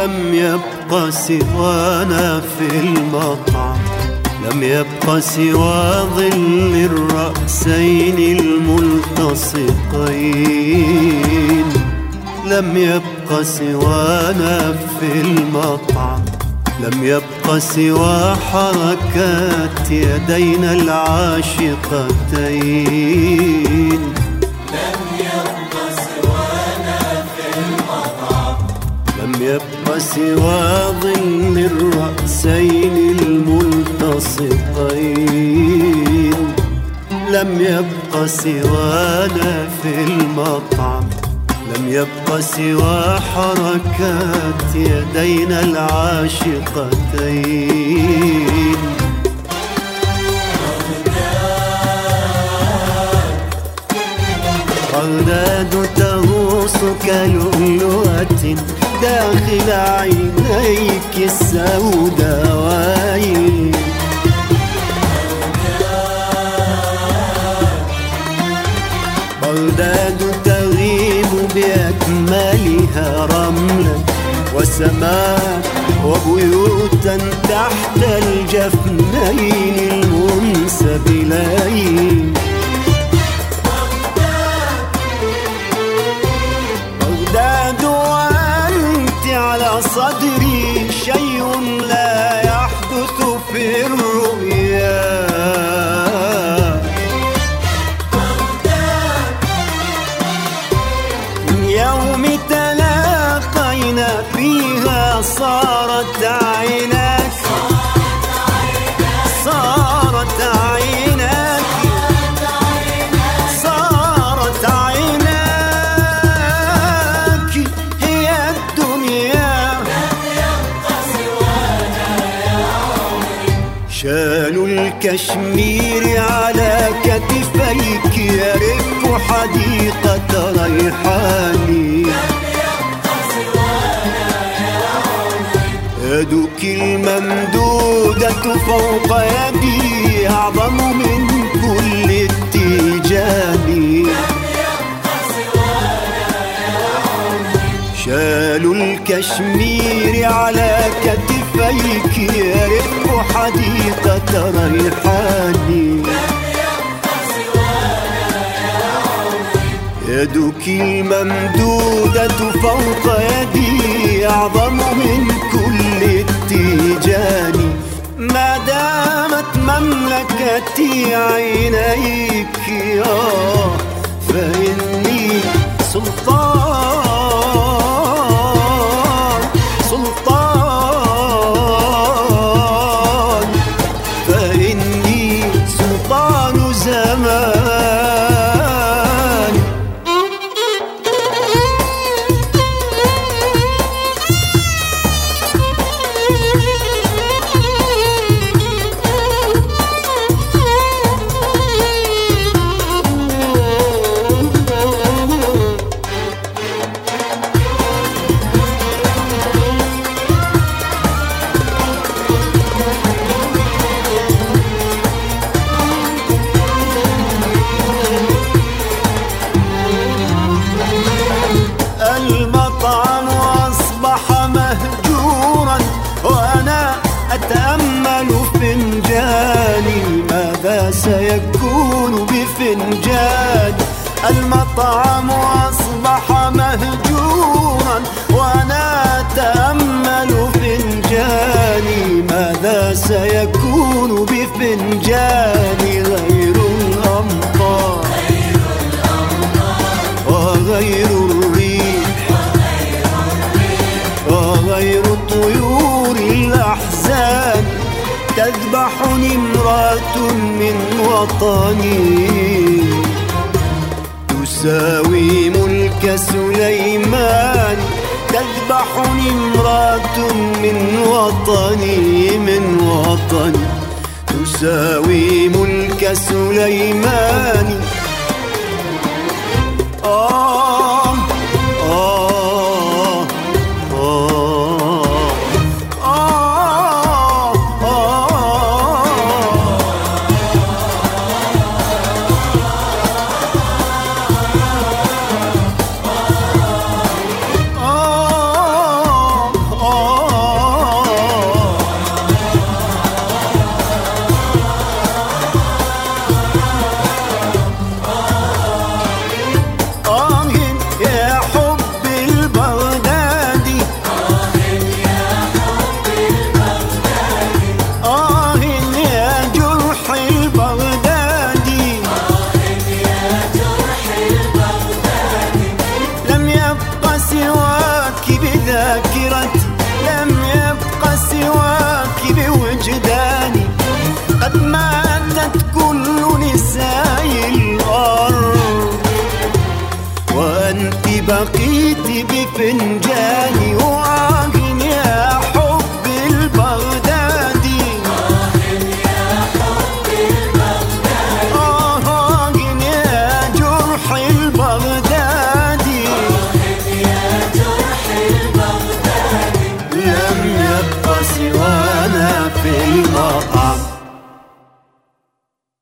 لم يبق سوانا في المطعم، لم يبق سوى ظل الرأسين الملتصقين، لم يبق سوانا في المطعم، لم يبق سوى حركات يدينا العاشقتين. لم يبق سوانا في المطعم، لم يبق سوى ظل الرأسين الملتصقين، لم يبق سوانا في المطعم، لم يبق سوى حركات يدينا العاشقتين. بغداد تغوص كلؤلؤة داخل عينيك السوداوين، بغداد تغيب بأكملها رملا وسماء وبيوتا تحت الجفنين المنسبلين. بغداد وأنت على صدري شيء لا يحدث في الرؤيا، يوم تلاقينا فيها صارت عيناك، صارت عيناك، صارت عيناك هي الدنيا. شال الكشمير على كتفيك يرف حديقة ريحاني، يدك الممدودة فوق يدي أعظم من كل التيجان. شال الكشمير على كتفيك يرف حديقة ريحاني، يدك الممدودة فوق يدي أعظم من كل التيجان. ما دامت مملكتي عينيك فإني سلطان، سلطان، فإني سلطان زمان. المطعم أصبح مهجورا وأنا أتأمل فنجاني، ماذا سيكون بفنجاني؟ المطعم أصبح مهجورا وأنا أتأمل فنجاني، ماذا سيكون بفنجاني؟ غير الأمطار وغير وغير طيور الأحزان. تذبحني امرأة من وطني تساوي ملك سليمان، تذبحني امرأة من وطني، من وطني تساوي ملك سليمان. بفنجاني